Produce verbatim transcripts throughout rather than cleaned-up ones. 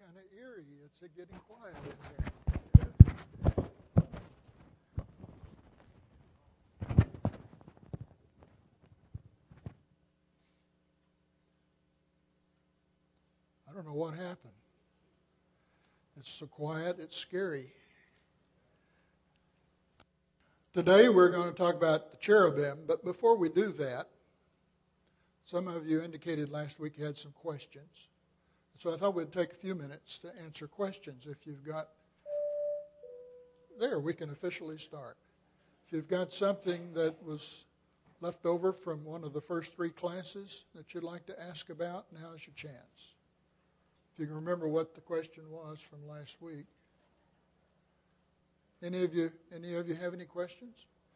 kind of eerie. It's getting quiet in here. I don't know what happened. It's so quiet, it's scary. Today we're going to talk about the cherubim, but before we do that, some of you indicated last week you had some questions. So I thought we'd take a few minutes to answer questions. If you've got, there, we can officially start. If you've got something that was left over from one of the first three classes that you'd like to ask about, now's your chance. If you can remember what the question was from last week. Any of you, any of you have any questions?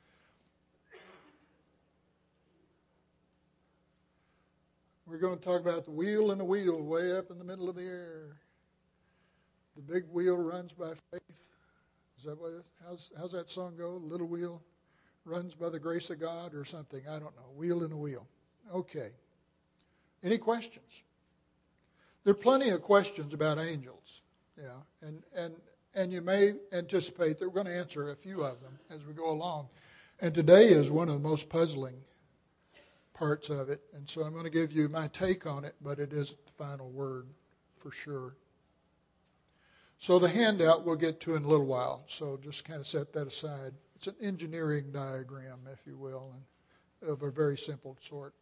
We're going to talk about the wheel and the wheel way up in the middle of the air. The big wheel runs by faith. Is that what it, how's, how's that song go? Little wheel runs by the grace of God or something. I don't know. Wheel and a wheel. Okay. Any questions? There are plenty of questions about angels. Yeah. And, and, and you may anticipate that we're going to answer a few of them as we go along. And today is one of the most puzzling parts of it. And so I'm going to give you my take on it, but it isn't the final word for sure. So the handout we'll get to in a little while. So just kind of set that aside. It's an engineering diagram, if you will, and of a very simple sort.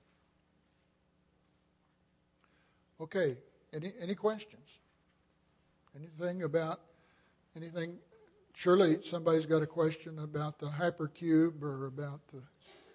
Okay, any any questions? Anything about anything? Surely somebody's got a question about the hypercube or about the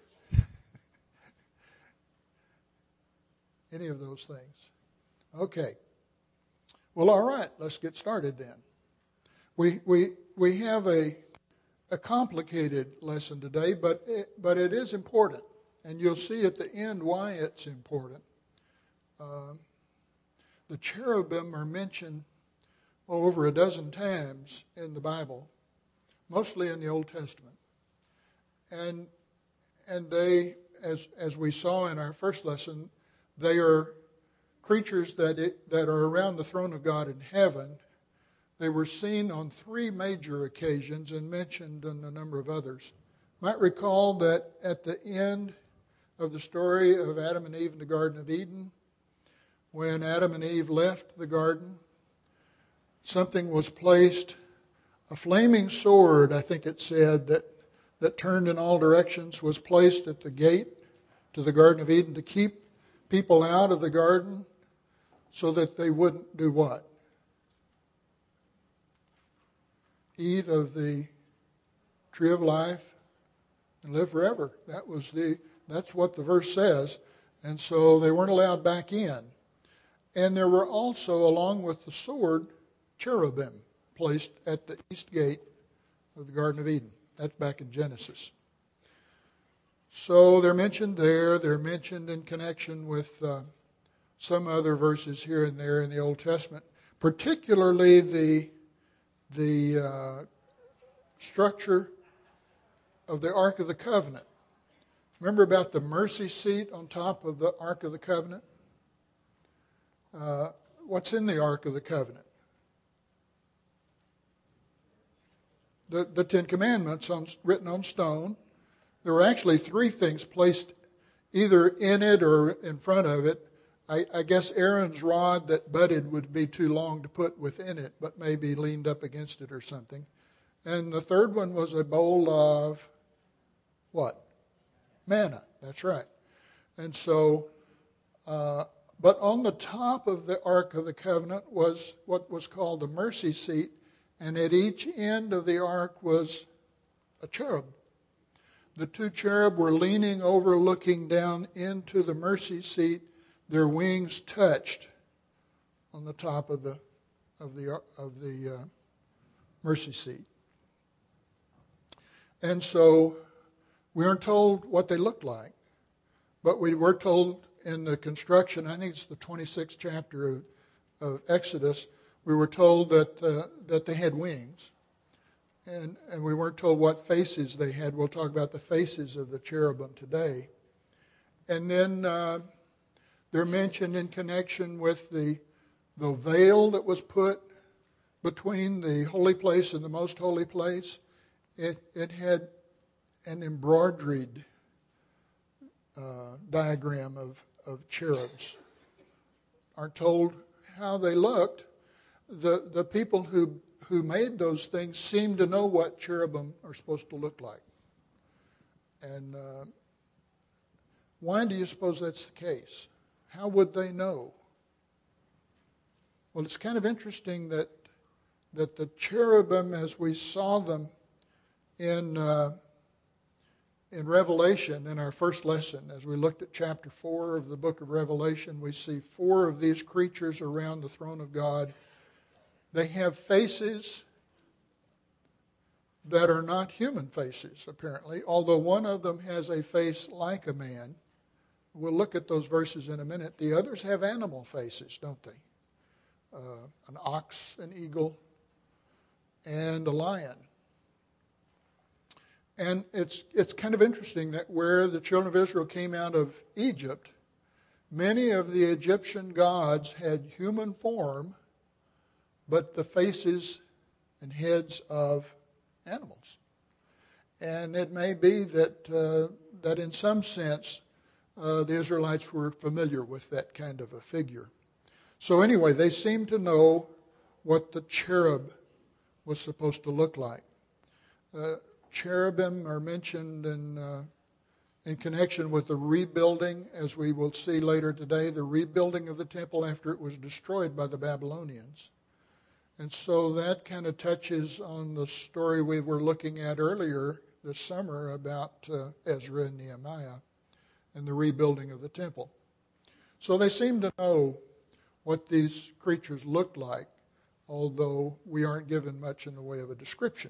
any of those things. Okay. Well, all right. Let's get started then. We we we have a a complicated lesson today, but it, but it is important, and you'll see at the end why it's important. Uh, the cherubim are mentioned well, over a dozen times in the Bible, mostly in the Old Testament, and and they, as as we saw in our first lesson, they are creatures that it, that are around the throne of God in heaven. They were seen on three major occasions and mentioned in a number of others. You might recall that at the end of the story of Adam and Eve in the Garden of Eden, when Adam and Eve left the garden, something was placed, a flaming sword, I think it said, that, that turned in all directions, was placed at the gate to the Garden of Eden to keep people out of the garden so that they wouldn't do what? Eat of the tree of life and live forever. That was the that's what the verse says. And so they weren't allowed back in. And there were also, along with the sword, cherubim placed at the east gate of the Garden of Eden. That's back in Genesis. So they're mentioned there. They're mentioned in connection with uh, some other verses here and there in the Old Testament, particularly the the uh, structure of the Ark of the Covenant. Remember about the mercy seat on top of the Ark of the Covenant? Uh, what's in the Ark of the Covenant? The, the Ten Commandments on, written on stone. There were actually three things placed either in it or in front of it. I, I guess Aaron's rod that budded would be too long to put within it, but maybe leaned up against it or something. And the third one was a bowl of what? Manna. That's right. And so, uh, but on the top of the Ark of the Covenant was what was called the mercy seat, and at each end of the ark was a cherub. The two cherub were leaning over, looking down into the mercy seat. Their wings touched on the top of the of the of the uh, mercy seat. And so we aren't told what they looked like, but we were told in the construction, I think it's the twenty-sixth chapter of, of Exodus, we were told that uh, that they had wings. And, and we weren't told what faces they had. We'll talk about the faces of the cherubim today. And then uh, they're mentioned in connection with the, the veil that was put between the holy place and the most holy place, it, it had an embroidered uh, diagram of, of cherubs. Aren't told how they looked. The, the people who, who made those things seem to know what cherubim are supposed to look like. And uh, why do you suppose that's the case? How would they know? Well, it's kind of interesting that that the cherubim, as we saw them in uh, in Revelation, in our first lesson, as we looked at chapter four of the book of Revelation, we see four of these creatures around the throne of God. They have faces that are not human faces, apparently, although one of them has a face like a man. We'll look at those verses in a minute. The others have animal faces, don't they? Uh, an ox, an eagle, and a lion. And it's it's kind of interesting that where the children of Israel came out of Egypt, many of the Egyptian gods had human form, but the faces and heads of animals. And it may be that uh, that in some sense uh, the Israelites were familiar with that kind of a figure. So anyway, they seem to know what the cherub was supposed to look like. Uh, cherubim are mentioned in uh, in connection with the rebuilding, as we will see later today, the rebuilding of the temple after it was destroyed by the Babylonians. And so that kind of touches on the story we were looking at earlier this summer about uh, Ezra and Nehemiah and the rebuilding of the temple. So they seem to know what these creatures looked like, although we aren't given much in the way of a description.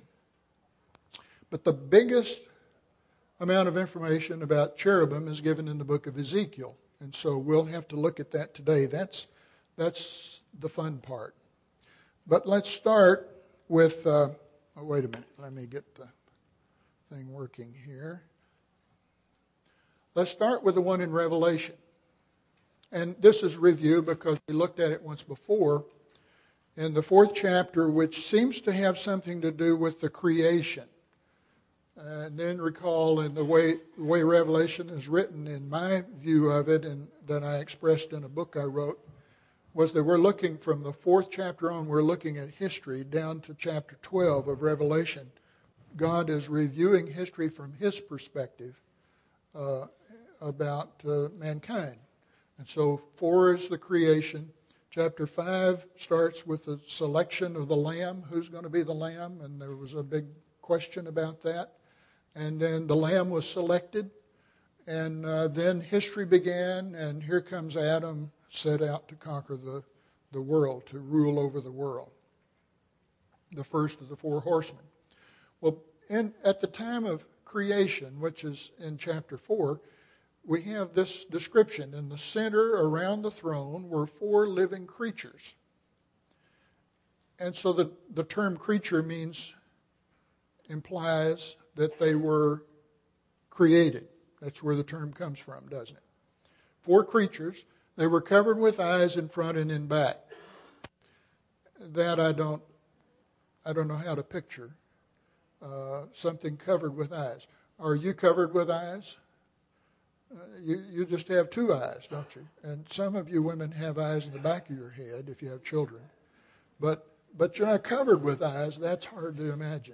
But the biggest amount of information about cherubim is given in the book of Ezekiel. And so we'll have to look at that today. That's, that's the fun part. But let's start with, uh, oh, wait a minute, let me get the thing working here. Let's start with the one in Revelation. And this is review because we looked at it once before in the fourth chapter, which seems to have something to do with the creation. And then recall in the way, the way Revelation is written, in my view of it, and that I expressed in a book I wrote, was that we're looking from the fourth chapter on, we're looking at history down to chapter twelve of Revelation. God is reviewing history from his perspective uh, about uh, mankind. And so four is the creation. Chapter five starts with the selection of the Lamb. Who's going to be the Lamb? And there was a big question about that. And then the Lamb was selected. And uh, then history began, and here comes Adam, set out to conquer the, the world, to rule over the world. The first of the four horsemen. Well, in, at the time of creation, which is in chapter four, we have this description. In the center around the throne were four living creatures. And so the, the term creature means, implies that they were created. That's where the term comes from, doesn't it? Four creatures. They were covered with eyes in front and in back. That I don't, I don't know how to picture. Uh, something covered with eyes. Are you covered with eyes? Uh, you, you just have two eyes, don't you? And some of you women have eyes in the back of your head if you have children. But but you're not covered with eyes. That's hard to imagine.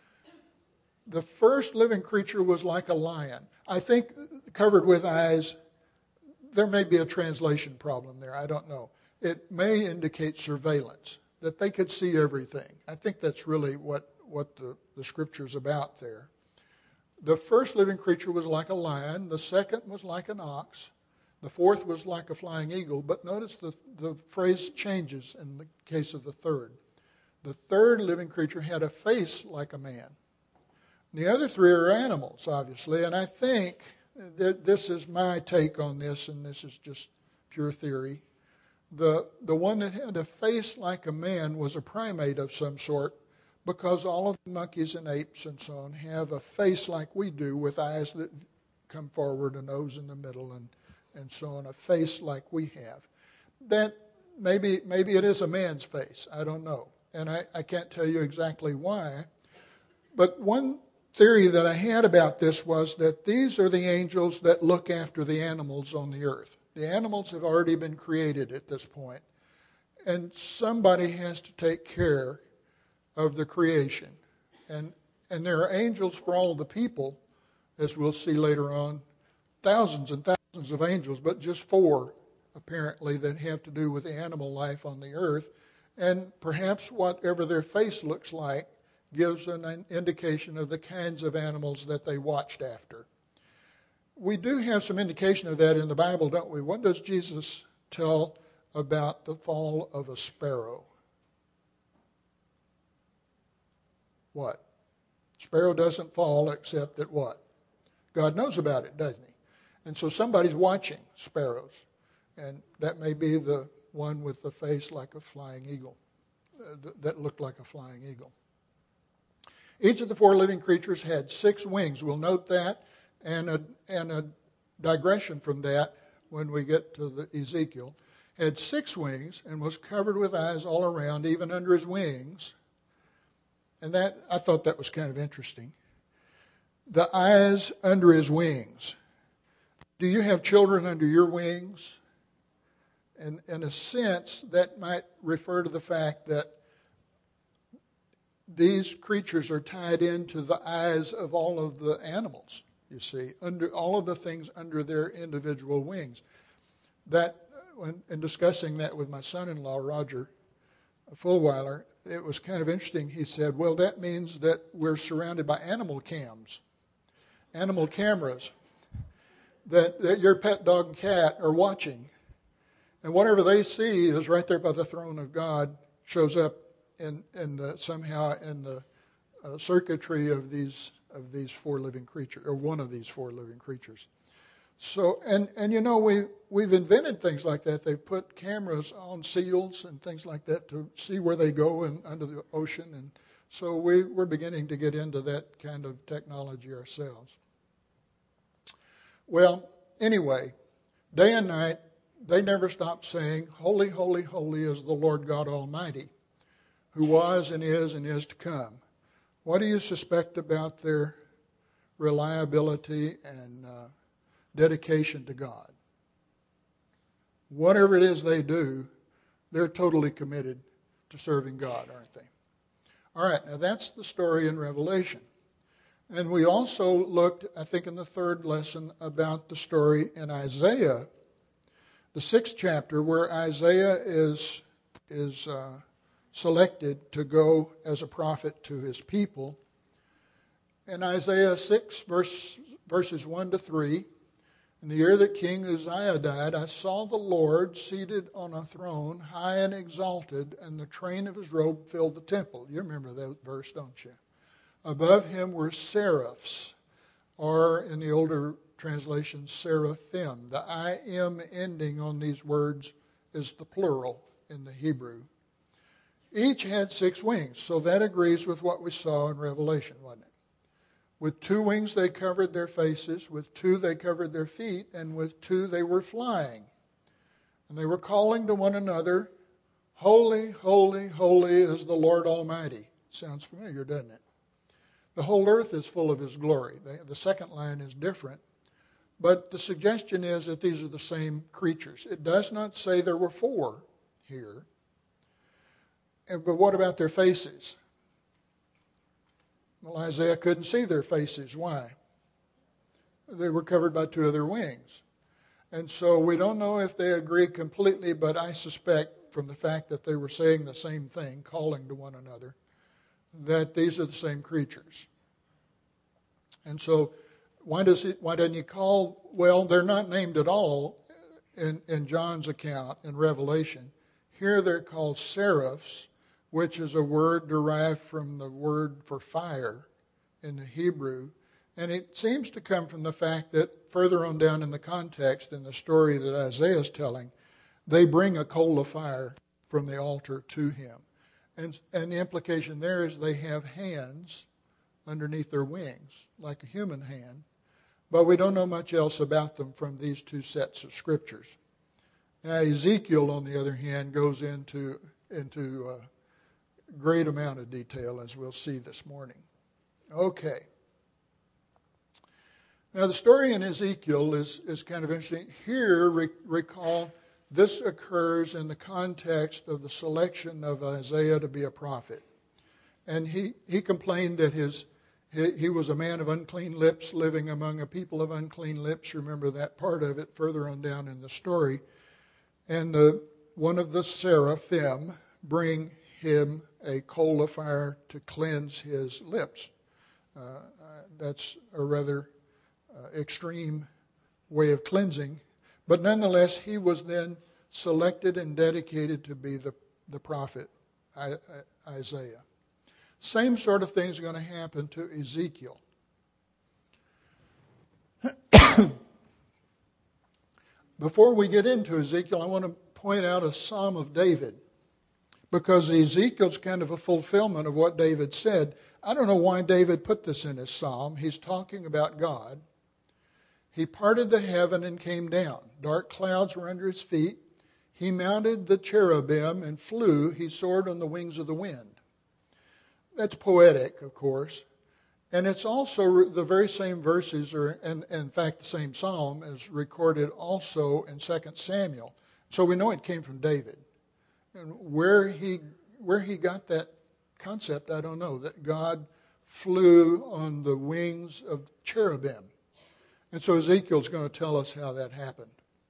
The first living creature was like a lion. I think covered with eyes, there may be a translation problem there. I don't know. It may indicate surveillance, that they could see everything. I think that's really what, what the, the scripture's about there. The first living creature was like a lion. The second was like an ox. The fourth was like a flying eagle. But notice the, the phrase changes in the case of the third. The third living creature had a face like a man. The other three are animals, obviously. And I think that this is my take on this, and this is just pure theory. The, the one that had a face like a man was a primate of some sort, because all of the monkeys and apes and so on have a face like we do, with eyes that come forward, a nose in the middle, and, and so on, a face like we have. That maybe maybe it is a man's face. I don't know. and I, I can't tell you exactly why. But one theory that I had about this was that these are the angels that look after the animals on the earth. The animals have already been created at this point, and somebody has to take care of the creation. And and there are angels for all the people, as we'll see later on, thousands and thousands of angels, but just four apparently that have to do with the animal life on the earth. And perhaps whatever their face looks like gives an indication of the kinds of animals that they watched after. We do have some indication of that in the Bible, don't we? What does Jesus tell about the fall of a sparrow? What? Sparrow doesn't fall except that what? God knows about it, doesn't he? And so somebody's watching sparrows. And that may be the one with the face like a flying eagle, uh, th- that looked like a flying eagle. Each of the four living creatures had six wings. We'll note that, and a, and a digression from that when we get to the Ezekiel. Had six wings and was covered with eyes all around, even under his wings. And that, I thought that was kind of interesting. The eyes under his wings. Do you have children under your wings? And in a sense, that might refer to the fact that these creatures are tied into the eyes of all of the animals, you see, under all of the things under their individual wings. That, when in discussing that with my son-in-law, Roger Fulweiler, it was kind of interesting. He said, well, that means that we're surrounded by animal cams, animal cameras, that, that your pet dog and cat are watching. And whatever they see is right there by the throne of God, shows up in, in the, somehow in the uh, circuitry of these of these four living creatures, or one of these four living creatures. So, and, and you know, we, we've invented things like that. They've put cameras on seals and things like that to see where they go in, under the ocean. And so we, we're beginning to get into that kind of technology ourselves. Well, anyway, day and night, they never stopped saying, holy, holy, holy is the Lord God Almighty, who was and is and is to come. What do you suspect about their reliability and uh, dedication to God? Whatever it is they do, they're totally committed to serving God, aren't they? All right, now that's the story in Revelation. And we also looked, I think in the third lesson, about the story in Isaiah, the sixth chapter, where Isaiah is, is uh, selected to go as a prophet to his people. In Isaiah six, verse, verses one to three, in the year that King Uzziah died, I saw the Lord seated on a throne, high and exalted, and the train of his robe filled the temple. You remember that verse, don't you? Above him were seraphs, or in the older translation, seraphim. The I am ending on these words is the plural in the Hebrew. Each had six wings, so that agrees with what we saw in Revelation, wasn't it? With two wings they covered their faces, with two they covered their feet, and with two they were flying. And they were calling to one another, holy, holy, holy is the Lord Almighty. Sounds familiar, doesn't it? The whole earth is full of his glory. The, the second line is different. But the suggestion is that these are the same creatures. It does not say there were four here. But what about their faces? Well, Isaiah couldn't see their faces. Why? They were covered by two of their wings. And so we don't know if they agree completely, but I suspect from the fact that they were saying the same thing, calling to one another, that these are the same creatures. And so why does it, why doesn't he call, well, they're not named at all in, in John's account in Revelation. Here they're called seraphs, which is a word derived from the word for fire in the Hebrew. And it seems to come from the fact that further on down in the context, in the story that Isaiah is telling, they bring a coal of fire from the altar to him. And, and the implication there is they have hands underneath their wings, like a human hand. But we don't know much else about them from these two sets of scriptures. Now, Ezekiel, on the other hand, goes into, into uh, great amount of detail, as we'll see this morning. Okay. Now, the story in Ezekiel is, is kind of interesting. Here, re- recall, this occurs in the context of the selection of Isaiah to be a prophet. And he, he complained that his he, he was a man of unclean lips living among a people of unclean lips. Remember that part of it further on down in the story. And the, one of the seraphim bring him a coal of fire to cleanse his lips. Uh, uh, that's a rather uh, extreme way of cleansing. But nonetheless, he was then selected and dedicated to be the, the prophet, I, I, Isaiah. Same sort of thing is going to happen to Ezekiel. Before we get into Ezekiel, I want to point out a Psalm of David, because Ezekiel's kind of a fulfillment of what David said. I don't know why David put this in his psalm. He's talking about God. He parted the heaven and came down. Dark clouds were under his feet. He mounted the cherubim and flew. He soared on the wings of the wind. That's poetic, of course. And it's also the very same verses, or and, and in fact the same psalm, is recorded also in Second Samuel. So we know it came from David. And where he where he got that concept, I don't know, that God flew on the wings of cherubim. And so Ezekiel's going to tell us how that happened.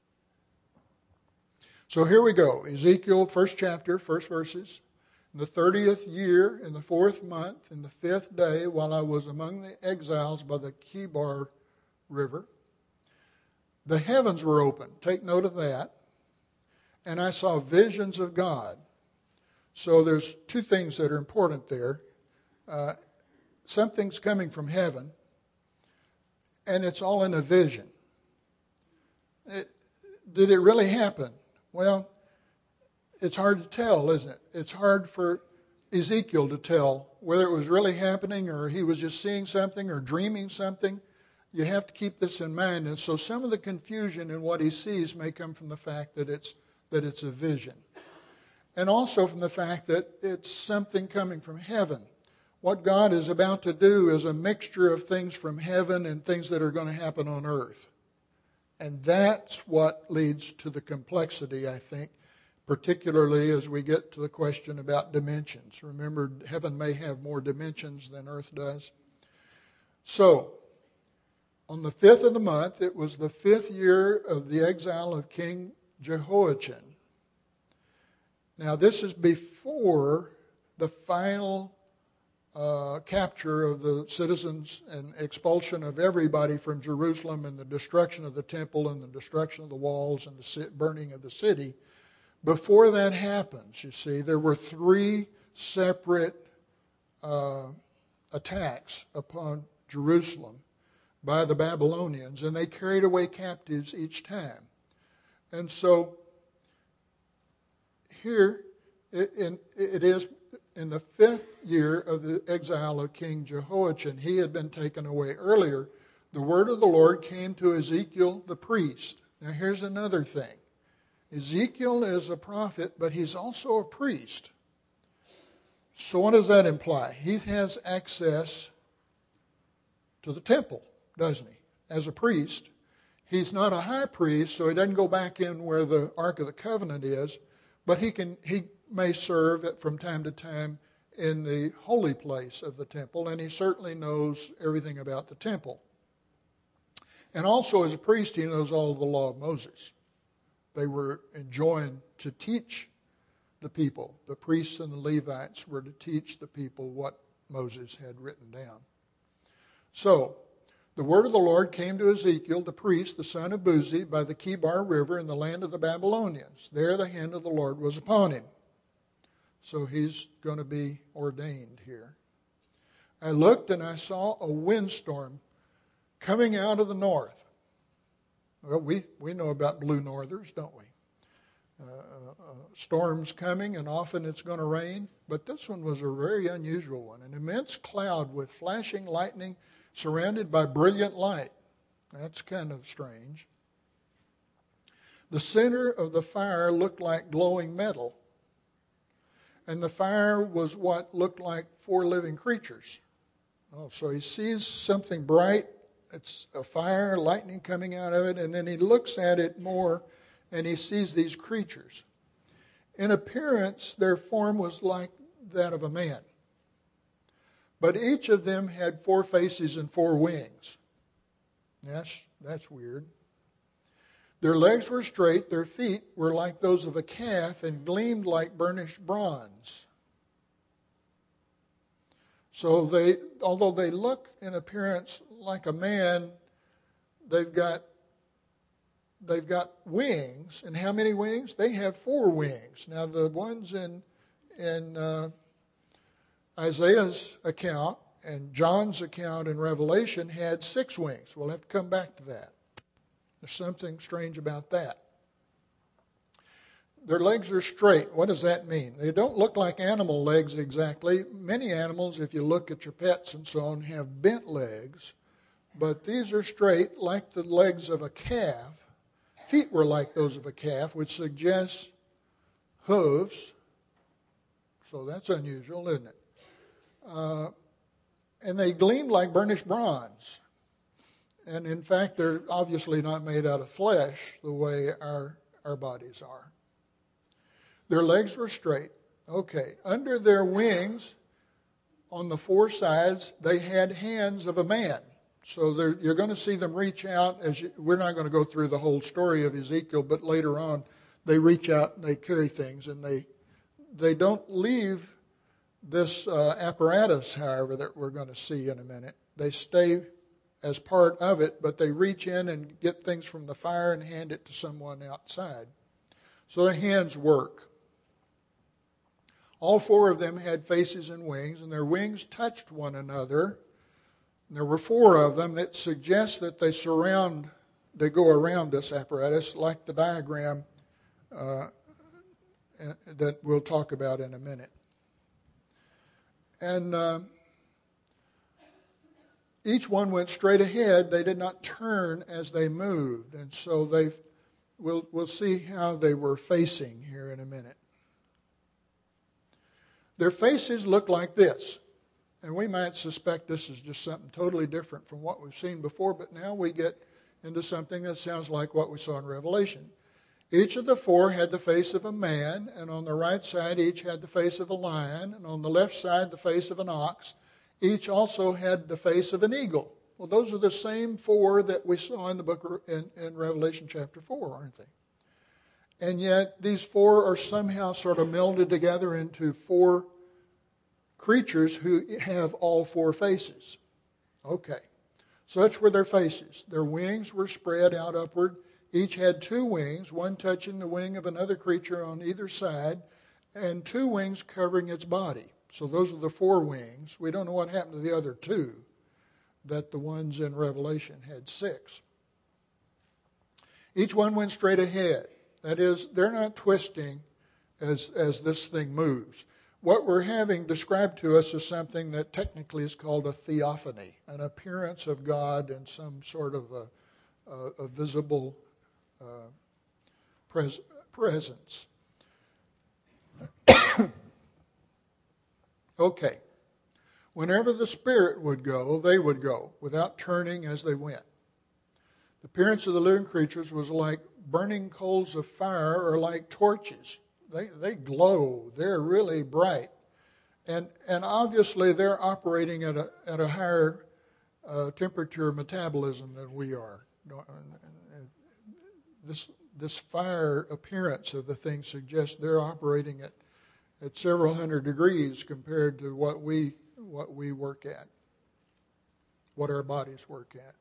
So here we go. Ezekiel, first chapter, first verses. In the thirtieth year, in the fourth month, in the fifth day, while I was among the exiles by the Kibar River, the heavens were opened. Take note of that. And I saw visions of God. So there's two things that are important there. Uh, something's coming from heaven, and it's all in a vision. It, did it really happen? Well, it's hard to tell, isn't it? It's hard for Ezekiel to tell whether it was really happening or he was just seeing something or dreaming something. You have to keep this in mind. And so some of the confusion in what he sees may come from the fact that it's that it's a vision. And also from the fact that it's something coming from heaven. What God is about to do is a mixture of things from heaven and things that are going to happen on earth. And that's what leads to the complexity, I think, particularly as we get to the question about dimensions. Remember, heaven may have more dimensions than earth does. So, on the fifth of the month, it was the fifth year of the exile of King Jehoiachin. Now, this is before the final uh, capture of the citizens and expulsion of everybody from Jerusalem and the destruction of the temple and the destruction of the walls and the burning of the city. Before that happens, you see, there were three separate uh, attacks upon Jerusalem by the Babylonians, and they carried away captives each time. And so here it, in, it is in the fifth year of the exile of King Jehoiachin. He had been taken away earlier. The word of the Lord came to Ezekiel the priest. Now here's another thing. Ezekiel is a prophet, but he's also a priest. So what does that imply? He has access to the temple, doesn't he? As a priest. He's not a high priest, so he doesn't go back in where the Ark of the Covenant is, but he can he may serve from time to time in the holy place of the temple, and he certainly knows everything about the temple. And also as a priest, he knows all of the law of Moses. They were enjoined to teach the people. The priests and the Levites were to teach the people what Moses had written down. So, the word of the Lord came to Ezekiel, the priest, the son of Buzi, by the Kibar River in the land of the Babylonians. There the hand of the Lord was upon him. So he's going to be ordained here. I looked and I saw a windstorm coming out of the north. Well, we, we know about blue northers, don't we? Uh, uh, storms coming, and often it's going to rain. But this one was a very unusual one. An immense cloud with flashing lightning surrounded by brilliant light. That's kind of strange. The center of the fire looked like glowing metal. and the fire was what looked like four living creatures. Oh, so he sees something bright. It's a fire, lightning coming out of it, and then he looks at it more, and he sees these creatures. In appearance, their form was like that of a man. But each of them had four faces and four wings. That's, that's weird. Their legs were straight, their feet were like those of a calf and gleamed like burnished bronze. So they, although they look in appearance like a man, they've got they've got wings. And how many wings? They have four wings. Now the ones in in uh, Isaiah's account and John's account in Revelation had six wings. We'll have to come back to that. There's something strange about that. Their legs are straight. What does that mean? They don't look like animal legs exactly. Many animals, if you look at your pets and so on, have bent legs. But these are straight, like the legs of a calf. Feet were like those of a calf, which suggests hooves. So that's unusual, isn't it? Uh, and they gleamed like burnished bronze. And in fact, they're obviously not made out of flesh the way our, our bodies are. Their legs were straight. Okay. Under their wings, on the four sides, they had hands of a man. So you're going to see them reach out. As you, we're not going to go through the whole story of Ezekiel, but later on, they reach out and they carry things, and they they don't leave this uh, apparatus, however, that we're going to see in a minute. They stay as part of it, but they reach in and get things from the fire and hand it to someone outside. So their hands work. All four of them had faces and wings, and their wings touched one another. And there were four of them that suggest that they surround, they go around this apparatus, like the diagram uh, that we'll talk about in a minute. And uh, each one went straight ahead. They did not turn as they moved. And so they, we'll, we'll see how they were facing here in a minute. Their faces look like this. And we might suspect this is just something totally different from what we've seen before, but now we get into something that sounds like what we saw in Revelation. Each of the four had the face of a man, and on the right side each had the face of a lion, and on the left side the face of an ox. Each also had the face of an eagle. Well, those are the same four that we saw in the book in, in Revelation chapter four, aren't they? And yet these four are somehow sort of melded together into four creatures who have all four faces. Okay. Such were their faces. Their wings were spread out upward. Each had two wings, one touching the wing of another creature on either side, and two wings covering its body. So those are the four wings. We don't know what happened to the other two, that the ones in Revelation had six. Each one went straight ahead. That is, they're not twisting as, as this thing moves. What we're having described to us is something that technically is called a theophany, an appearance of God in some sort of a, a, a visible uh, pres- presence. Okay. Whenever the Spirit would go, they would go, without turning as they went. The appearance of the living creatures was like burning coals of fire or like torches. They they glow. They're really bright. And and obviously they're operating at a at a higher uh, temperature metabolism than we are. This this fire appearance of the thing suggests they're operating at, at several hundred degrees compared to what we what we work at, what our bodies work at.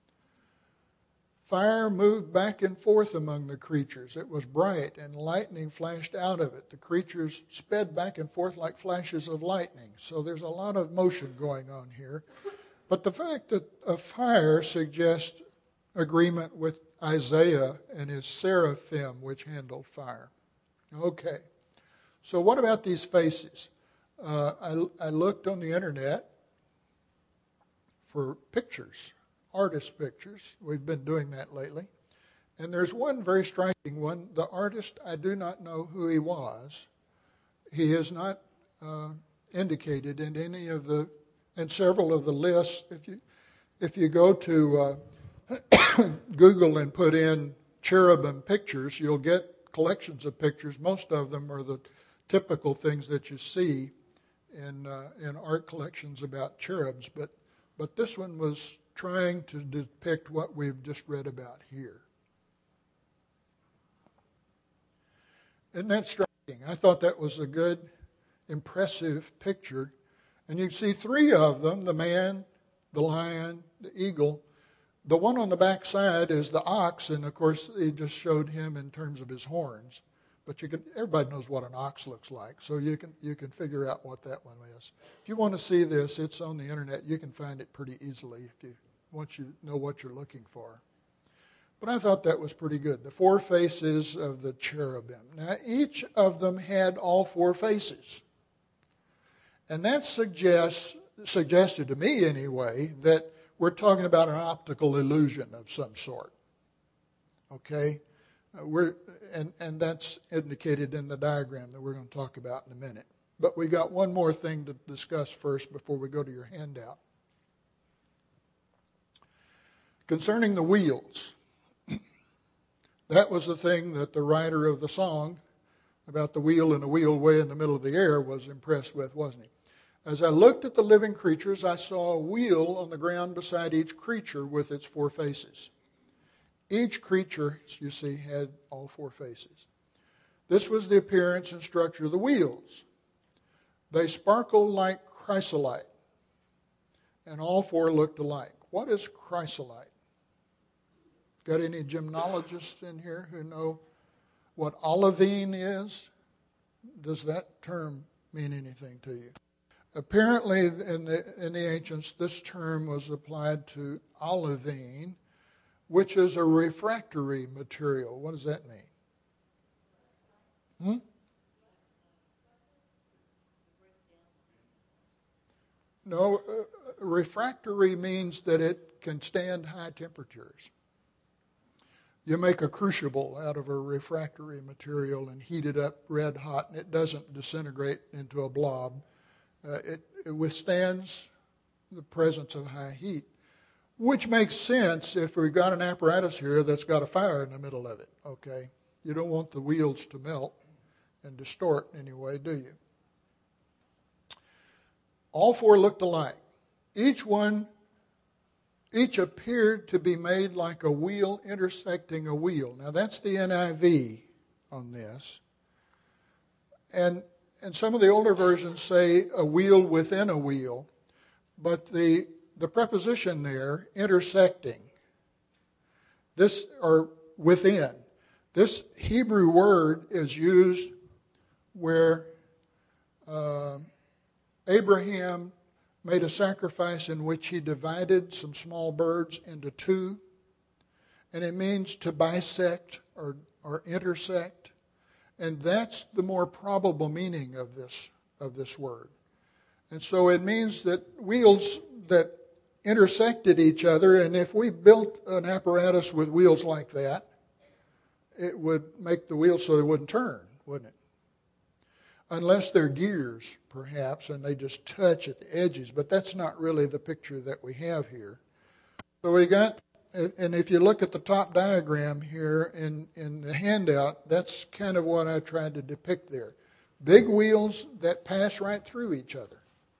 Fire moved back and forth among the creatures. It was bright, and lightning flashed out of it. The creatures sped back and forth like flashes of lightning. So there's a lot of motion going on here. But the fact that a fire suggests agreement with Isaiah and his seraphim, which handled fire. Okay. So what about these faces? Uh, I, I looked on the internet for pictures. Artist pictures. We've been doing that lately. And there's one very striking one. The artist, I do not know who he was. he is not uh, indicated in any of the, in several of the lists. If you if you go to uh, Google and put in cherubim pictures, you'll get collections of pictures. Most of them are the typical things that you see in uh, in art collections about cherubs, but but this one was trying to depict what we've just read about here. Isn't that striking? I thought that was a good, impressive picture. And you can see three of them, the man, the lion, the eagle. The one on the back side is the ox, and of course he just showed him in terms of his horns. But you can, everybody knows what an ox looks like, so you can you can figure out what that one is. If you want to see this, it's on the internet. You can find it pretty easily if you once you know what you're looking for. But I thought that was pretty good. The four faces of the cherubim. Now each of them had all four faces, and that suggests suggested to me anyway that we're talking about an optical illusion of some sort. Okay. We're, and, and that's indicated in the diagram that we're going to talk about in a minute. But we got one more thing to discuss first before we go to your handout. Concerning the wheels, that was the thing that the writer of the song about the wheel and the wheel way in the middle of the air was impressed with, wasn't he? As I looked at the living creatures, I saw a wheel on the ground beside each creature with its four faces. Each creature, you see, had all four faces. This was the appearance and structure of the wheels. They sparkled like chrysolite, and all four looked alike. What is chrysolite? Got any gymnologists in here who know what olivine is? Does that term mean anything to you? Apparently, in the, in the ancients, this term was applied to olivine, which is a refractory material. What does that mean? Hmm? No, uh, refractory means that it can stand high temperatures. You make a crucible out of a refractory material and heat it up red hot, and it doesn't disintegrate into a blob. Uh, it, it withstands the presence of high heat. Which makes sense if we've got an apparatus here that's got a fire in the middle of it, okay? You don't want the wheels to melt and distort anyway, do you? All four looked alike. Each one, each appeared to be made like a wheel intersecting a wheel. Now that's the N I V on this. And, and some of the older versions say a wheel within a wheel, but the The preposition there, intersecting, this, or within, this Hebrew word is used where uh, Abraham made a sacrifice in which he divided some small birds into two, and it means to bisect or, or intersect, and that's the more probable meaning of this of this word. And so it means that wheels that intersected each other, and if we built an apparatus with wheels like that, it would make the wheels so they wouldn't turn, wouldn't it? Unless they're gears, perhaps, and they just touch at the edges, but that's not really the picture that we have here. So we got, and if you look at the top diagram here in, in the handout, that's kind of what I tried to depict there. Big wheels that pass right through each other.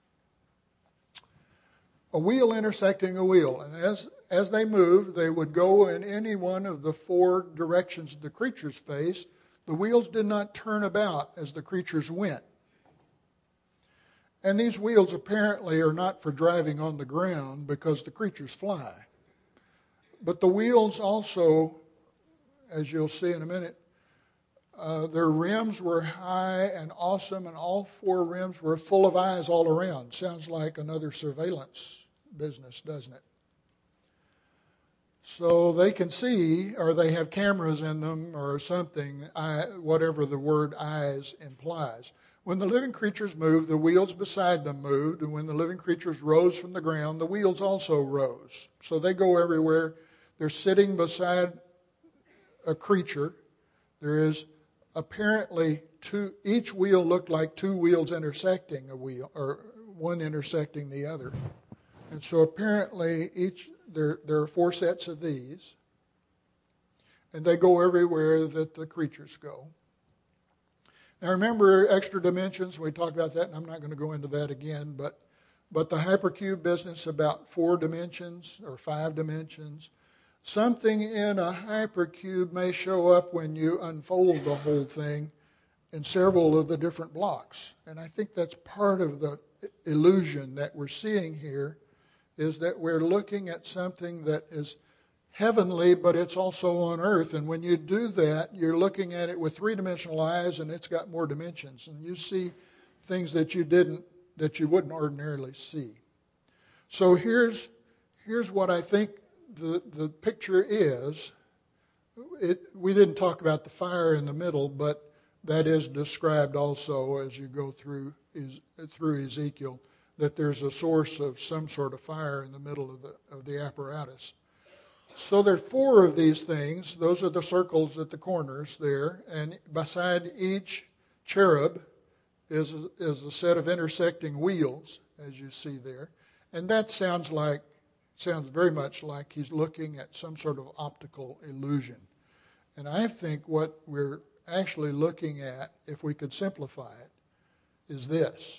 A wheel intersecting a wheel. And as as they moved, they would go in any one of the four directions the creatures faced. The wheels did not turn about as the creatures went. And these wheels apparently are not for driving on the ground because the creatures fly. But the wheels also, as you'll see in a minute, uh, their rims were high and awesome, and all four rims were full of eyes all around. Sounds like another surveillance business, doesn't it? So they can see, or they have cameras in them or something, whatever the word eyes implies. When the living creatures moved, the wheels beside them moved, and when the living creatures rose from the ground, the wheels also rose. So they go everywhere. They're sitting beside a creature. There is apparently two, each wheel looked like two wheels intersecting a wheel, or one intersecting the other. And so apparently each there there are four sets of these, and they go everywhere that the creatures go. Now remember extra dimensions, we talked about that, and I'm not going to go into that again, but but the hypercube business about four dimensions or five dimensions. Something in a hypercube may show up when you unfold the whole thing in several of the different blocks. And I think that's part of the illusion that we're seeing here, is that we're looking at something that is heavenly, but it's also on earth. And when you do that, you're looking at it with three-dimensional eyes, and it's got more dimensions. And you see things that you didn't, that you wouldn't ordinarily see. So here's here's what I think the the picture is. It, we didn't talk about the fire in the middle, but that is described also as you go through through Ezekiel, that there's a source of some sort of fire in the middle of the of the apparatus. So there are four of these things. Those are the circles at the corners there, and beside each cherub is a, is a set of intersecting wheels, as you see there, and that sounds like sounds very much like he's looking at some sort of optical illusion. And I think what we're actually looking at, if we could simplify it, is this.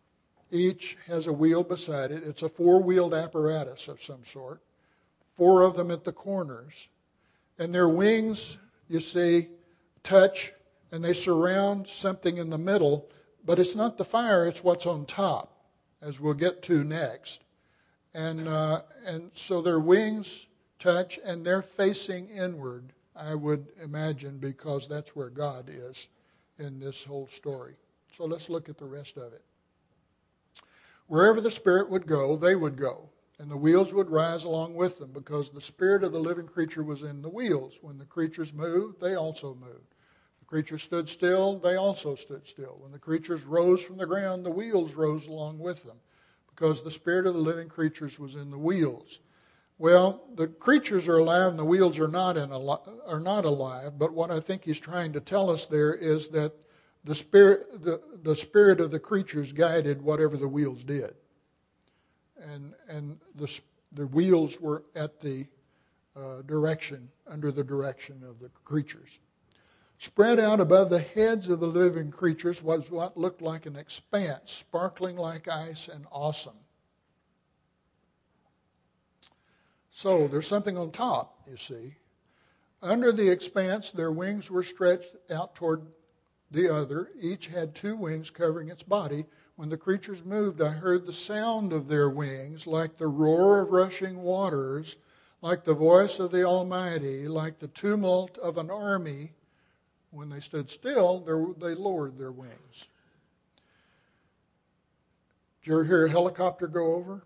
Each has a wheel beside it. It's a four-wheeled apparatus of some sort, four of them at the corners. And their wings, you see, touch, and they surround something in the middle, but it's not the fire, it's what's on top, as we'll get to next. And uh, and so their wings touch, and they're facing inward, I would imagine, because that's where God is in this whole story. So let's look at the rest of it. Wherever the Spirit would go, they would go, and the wheels would rise along with them, because the Spirit of the living creature was in the wheels. When the creatures moved, they also moved. The creatures stood still, they also stood still. When the creatures rose from the ground, the wheels rose along with them, because the Spirit of the living creatures was in the wheels. Well, the creatures are alive and the wheels are not in al- are not alive, but what I think he's trying to tell us there is that the spirit the, the spirit of the creatures guided whatever the wheels did. And and the the wheels were at the uh, direction, under the direction of the creatures. Spread out above the heads of the living creatures was what looked like an expanse, sparkling like ice and awesome. So there's something on top, you see. Under the expanse, their wings were stretched out toward the other. Each had two wings covering its body. When the creatures moved, I heard the sound of their wings, like the roar of rushing waters, like the voice of the Almighty, like the tumult of an army. When they stood still, they lowered their wings. Did you ever hear a helicopter go over?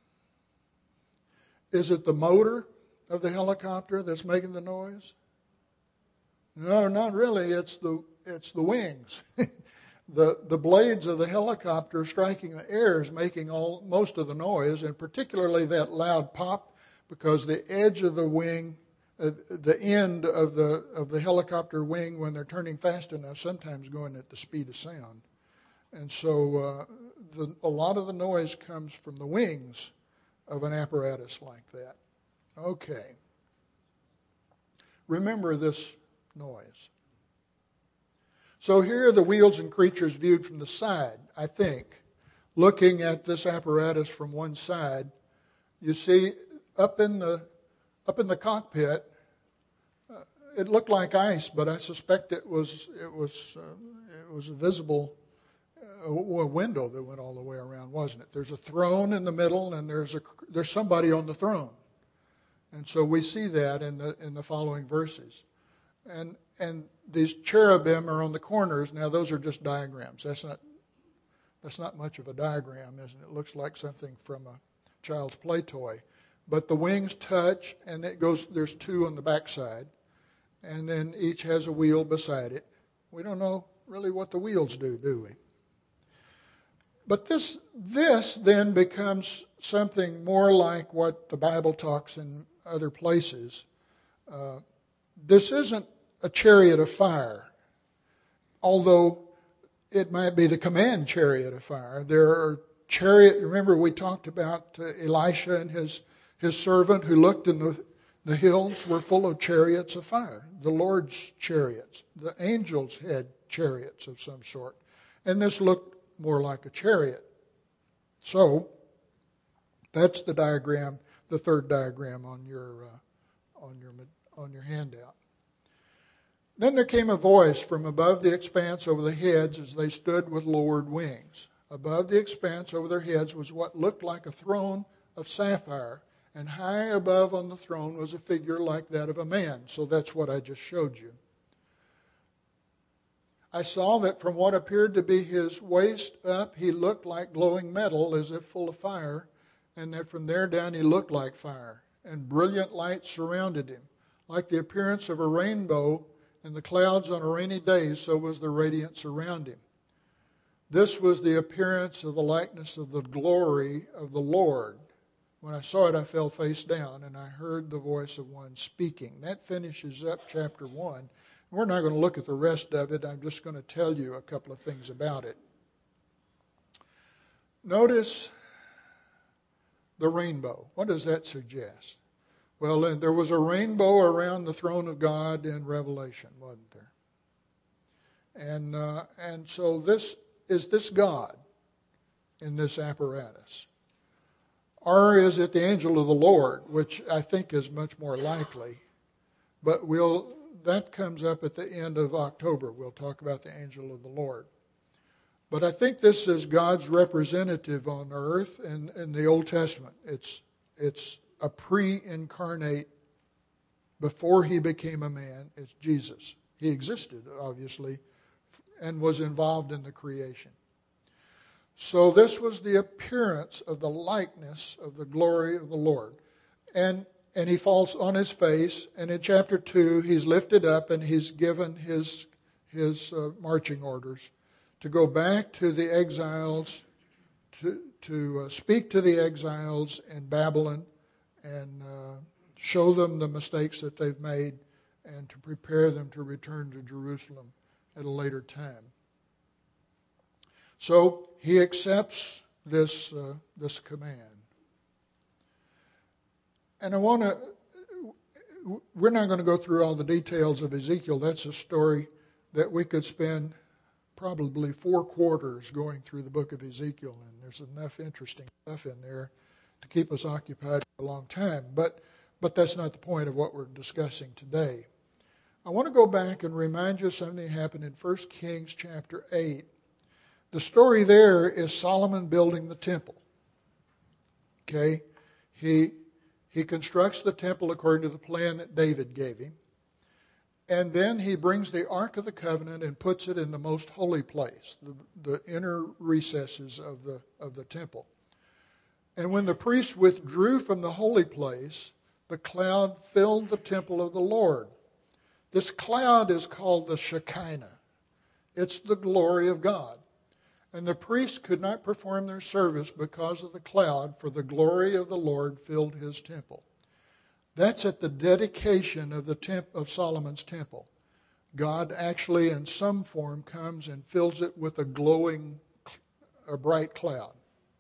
Is it the motor of the helicopter that's making the noise? No, not really. It's the it's the wings. the the blades of the helicopter striking the air is making all most of the noise, and particularly that loud pop, because the edge of the wing, uh, the end of the of the helicopter wing, when they're turning fast enough, sometimes going at the speed of sound, and so uh, the, a lot of the noise comes from the wings of an apparatus like that. Okay. Remember this noise. So here are the wheels and creatures viewed from the side, I think. Looking at this apparatus from one side, you see up in the up in the cockpit, uh, it looked like ice, but I suspect it was it was uh, it was a visible a window that went all the way around, wasn't it? There's a throne in the middle, and there's a there's somebody on the throne, and so we see that in the in the following verses, and and these cherubim are on the corners. Now those are just diagrams. That's not that's not much of a diagram, isn't it? It looks like something from a child's play toy, but the wings touch, and it goes. There's two on the backside, and then each has a wheel beside it. We don't know really what the wheels do, do we? But this this then becomes something more like what the Bible talks in other places. Uh, this isn't a chariot of fire. although it might be the command chariot of fire, there are chariot. Remember we talked about uh, Elisha and his his servant who looked in the the hills were full of chariots of fire, the Lord's chariots. The angels had chariots of some sort, and this looked more like a chariot. So that's the diagram, the third diagram on your uh, on your on your handout. Then there came a voice from above the expanse over the heads as they stood with lowered wings. Above the expanse over their heads was what looked like a throne of sapphire, and high above on the throne was a figure like that of a man. So that's what I just showed you. I saw that from what appeared to be his waist up, he looked like glowing metal as if full of fire, and that from there down he looked like fire, and brilliant light surrounded him. Like the appearance of a rainbow in the clouds on a rainy day, so was the radiance around him. This was the appearance of the likeness of the glory of the Lord. When I saw it, I fell face down, and I heard the voice of one speaking. That finishes up chapter one. We're not going to look at the rest of it. I'm just going to tell you a couple of things about it. Notice the rainbow. What does that suggest? Well, there was a rainbow around the throne of God in Revelation, wasn't there? And uh, and so this is this God in this apparatus? Or is it the angel of the Lord, which I think is much more likely. But we'll that comes up at the end of October. We'll talk about the angel of the Lord. But I think this is God's representative on earth in, in the Old Testament. It's it's a pre-incarnate, before he became a man, it's Jesus. He existed, obviously, and was involved in the creation. So this was the appearance of the likeness of the glory of the Lord. And and he falls on his face, and in chapter two, he's lifted up and he's given his, his uh, marching orders to go back to the exiles, to, to uh, speak to the exiles in Babylon, and uh, show them the mistakes that they've made, and to prepare them to return to Jerusalem at a later time. So he accepts this uh, this command. And I want to, we're not going to go through all the details of Ezekiel. That's a story that we could spend probably four quarters going through the book of Ezekiel, and there's enough interesting stuff in there to keep us occupied for a long time. But but that's not the point of what we're discussing today. I want to go back and remind you of something that happened in First Kings chapter eight. The story there is Solomon building the temple. Okay? He he constructs the temple according to the plan that David gave him. And then he brings the Ark of the Covenant and puts it in the most holy place, the, the inner recesses of the of the temple. And when the priests withdrew from the holy place, the cloud filled the temple of the Lord. This cloud is called the Shekinah. It's the glory of God. And the priests could not perform their service because of the cloud, for the glory of the Lord filled his temple. That's at the dedication of the temp- of Solomon's temple. God actually in some form comes and fills it with a glowing, a bright cloud.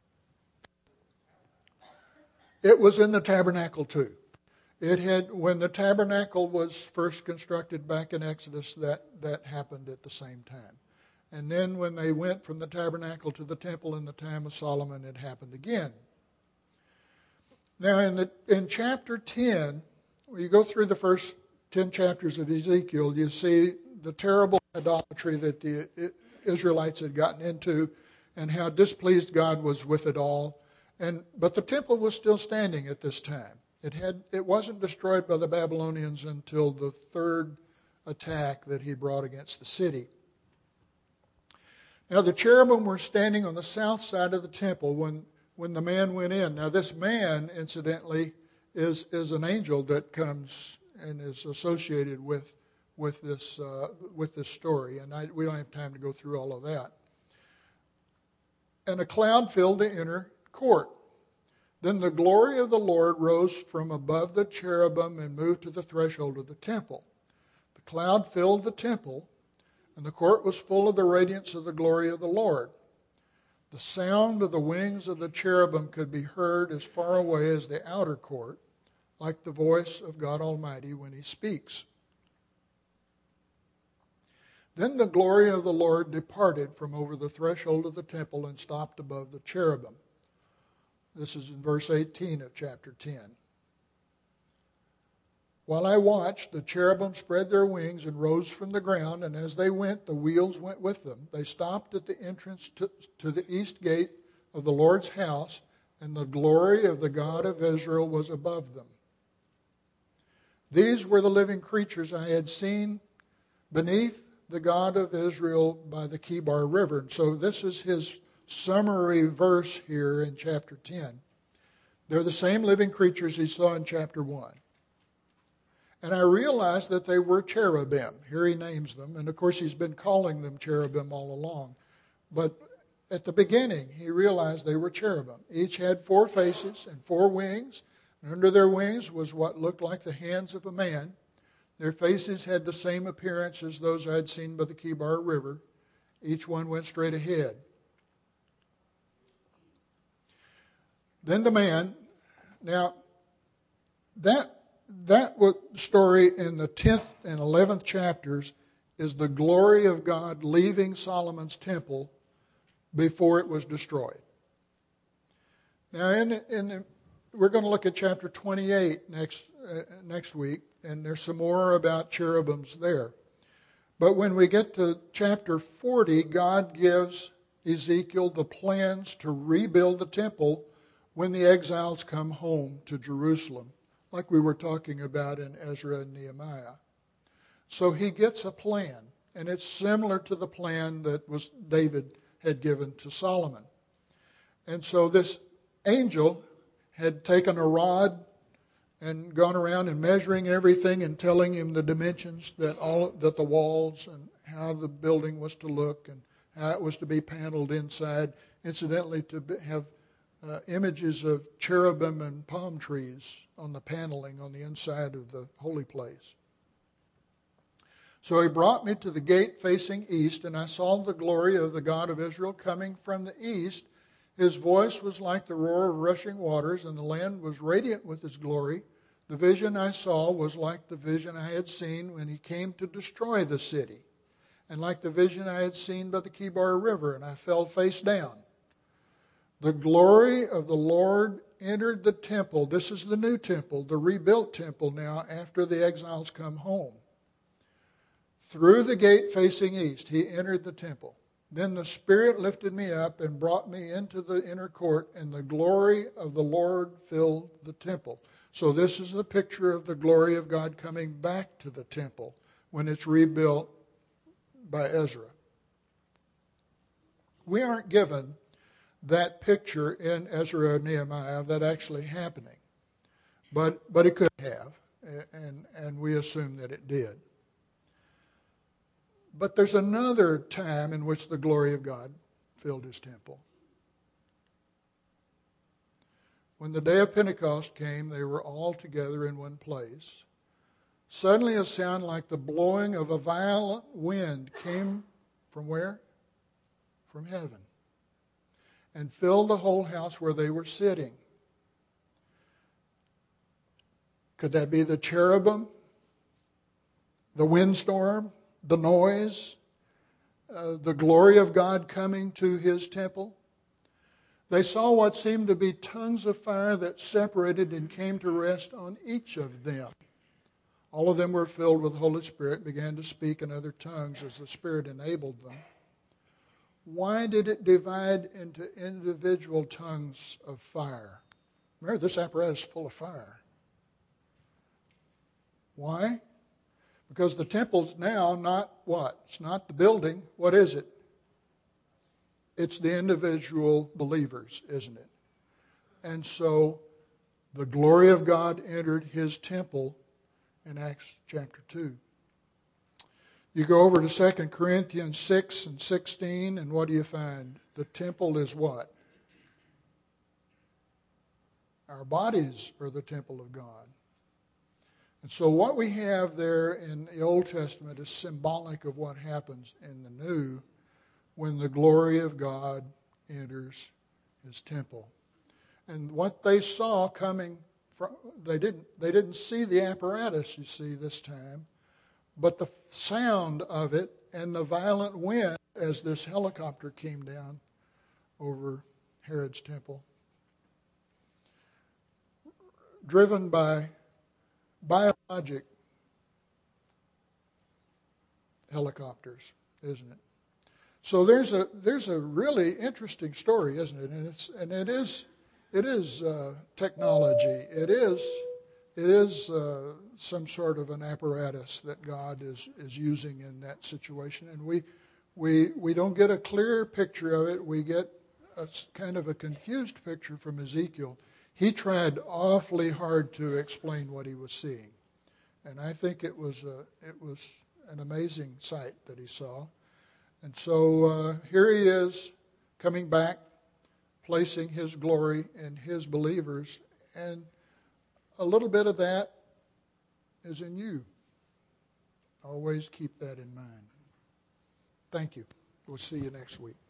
It was in the tabernacle too. It had, when the tabernacle was first constructed back in Exodus, that, that happened at the same time. And then when they went from the tabernacle to the temple in the time of Solomon, it happened again. Now in the in chapter ten, when you go through the first ten chapters of Ezekiel, you see the terrible idolatry that the Israelites had gotten into and how displeased God was with it all. And but the temple was still standing at this time. It had it wasn't destroyed by the Babylonians until the third attack that he brought against the city. Now the cherubim were standing on the south side of the temple when, when the man went in. Now this man, incidentally, is, is an angel that comes and is associated with with this uh, with this story, and I, we don't have time to go through all of that. And a cloud filled the inner court. Then the glory of the Lord rose from above the cherubim and moved to the threshold of the temple. The cloud filled the temple, and the court was full of the radiance of the glory of the Lord. The sound of the wings of the cherubim could be heard as far away as the outer court, like the voice of God Almighty when he speaks. Then the glory of the Lord departed from over the threshold of the temple and stopped above the cherubim. This is in verse eighteen of chapter ten. While I watched, the cherubim spread their wings and rose from the ground, and as they went, the wheels went with them. They stopped at the entrance to, to the east gate of the Lord's house, and the glory of the God of Israel was above them. These were the living creatures I had seen beneath the God of Israel by the Kibar River. And so this is his summary verse here in chapter ten. They're the same living creatures he saw in chapter one. And I realized that they were cherubim. Here he names them. And of course he's been calling them cherubim all along. But at the beginning he realized they were cherubim. Each had four faces and four wings. And under their wings was what looked like the hands of a man. Their faces had the same appearance as those I had seen by the Kibar River. Each one went straight ahead. Then the man, now that that story in the tenth and eleventh chapters is the glory of God leaving Solomon's temple before it was destroyed. Now, in, in we're going to look at chapter twenty-eight next uh, next week, and there's some more about cherubims there. But when we get to chapter forty, God gives Ezekiel the plans to rebuild the temple when the exiles come home to Jerusalem, like we were talking about in Ezra and Nehemiah. So he gets a plan, and it's similar to the plan that was David had given to Solomon. And so this angel had taken a rod and gone around and measuring everything and telling him the dimensions that all that the walls and how the building was to look and how it was to be paneled inside. Incidentally, to have uh, images of cherubim and palm trees on the paneling on the inside of the holy place. So he brought me to the gate facing east, and I saw the glory of the God of Israel coming from the east. His voice was like the roar of rushing waters, and the land was radiant with his glory. The vision I saw was like the vision I had seen when he came to destroy the city, and like the vision I had seen by the Kibar River, and I fell face down. The glory of the Lord entered the temple. This is the new temple, the rebuilt temple now after the exiles come home. Through the gate facing east, he entered the temple. Then the Spirit lifted me up and brought me into the inner court, and the glory of the Lord filled the temple. So this is the picture of the glory of God coming back to the temple when it's rebuilt by Ezra. We aren't given that picture in Ezra or Nehemiah of that actually happening, but but it could have, and and we assume that it did. But there's another time in which the glory of God filled his temple. When the day of Pentecost came, they were all together in one place. Suddenly a sound like the blowing of a violent wind came from where? From heaven. And filled the whole house where they were sitting. Could that be the cherubim? The windstorm? The noise? Uh, the glory of God coming to his temple? They saw what seemed to be tongues of fire that separated and came to rest on each of them. All of them were filled with the Holy Spirit and began to speak in other tongues as the Spirit enabled them. Why did it divide into individual tongues of fire? Remember, this apparatus is full of fire. Why? Because the temple's now not what? It's not the building. What is it? It's the individual believers, isn't it? And so the glory of God entered his temple in Acts chapter two. You go over to Second Corinthians six and sixteen, and what do you find? The temple is what? Our bodies are the temple of God. And so what we have there in the Old Testament is symbolic of what happens in the New when the glory of God enters his temple. And what they saw coming from, they didn't they didn't see the apparatus, you see, this time, but the sound of it and the violent wind as this helicopter came down over Herod's temple, driven by biologic helicopters, isn't it? So there's a there's a really interesting story, isn't it? And it's and it is it is uh, technology. It is it is uh, some sort of an apparatus that God is is using in that situation, and we we we don't get a clear picture of it. We get a kind of a confused picture from Ezekiel. He tried awfully hard to explain what he was seeing, and I think it was a, it was an amazing sight that he saw. And so uh, here he is coming back, placing his glory in his believers, and a little bit of that is in you. Always keep that in mind. Thank you. We'll see you next week.